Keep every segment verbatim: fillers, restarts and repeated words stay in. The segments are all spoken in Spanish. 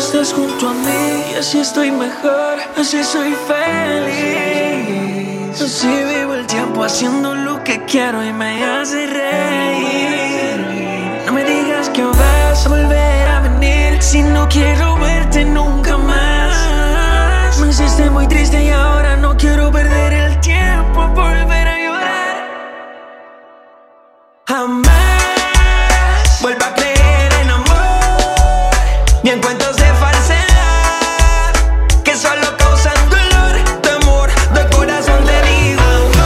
estás junto a mí y así estoy mejor, así soy feliz. Así vivo el tiempo haciendo lo que quiero y me hace reír. No me digas que vas a volver a venir si no quiero verte nunca más. Me hiciste muy triste y ahora no quiero perder el tiempo a volver a llorar. Jamás vuelvo a creer en amor ni en cuentos de falsedad que solo causan dolor. Tu amor de corazón te digo,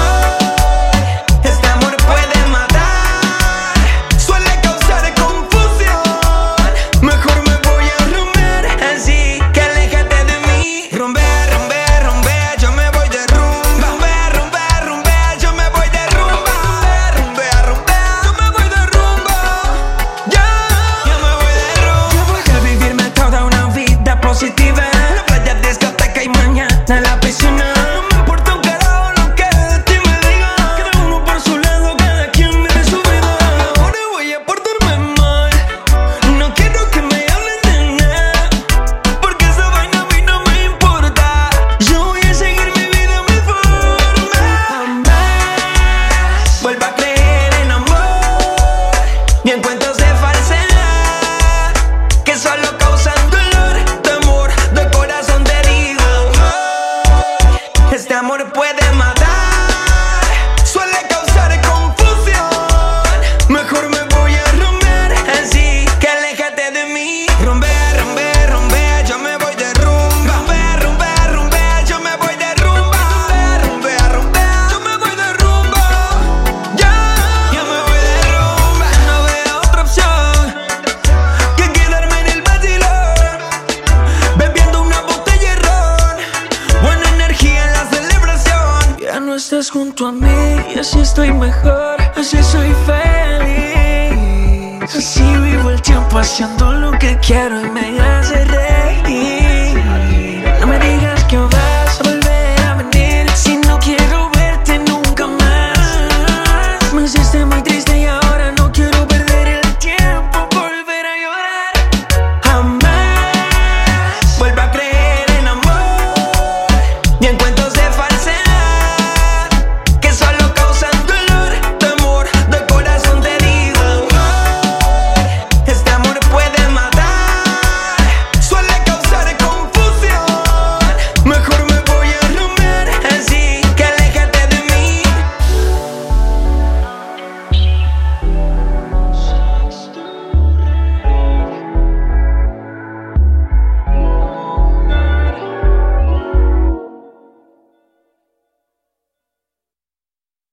este amor puede matar, suele causar confusión. Mejor me voy a romper, así que aléjate de mí. Romper, romper, romper, yo me voy de rumba. Romper, romper, romper, yo me voy de rumba. Romper, romper, yo me voy de rumba. Ya, yo me voy de rumba. Yo voy a vivirme toda una vida positiva. La playa, discoteca y mañana la piscina. No me importa un carajo lo que de ti me digan. Cada uno por su lado, cada quien vive su vida. Ahora voy a portarme mal, no quiero que me hablen de nada, porque esa vaina a mí no me importa. Yo voy a seguir mi vida a mi forma. Jamás vuelvo a creer en amor ni en cuentos de falsedad que solo causan dolor. Tu amor de corazón te digo, este amor puede matar, suele causar confusión. Mejor me voy a romper, así que aléjate de mí. Romper, romper, romper, yo me voy de rumba. Romper, romper, romper, yo me voy de rumba. Romper, romper, romper, yo me voy de rumba. Ya, yo me voy de rumba. No veo otra opción que quedarme en el vacilón, bebiendo una botella de ron. Buena energía en la celebración. Ya no estás junto a mí y así estoy mejor, así soy feliz. Así vivo el tiempo haciendo lo que quiero y me hace reír.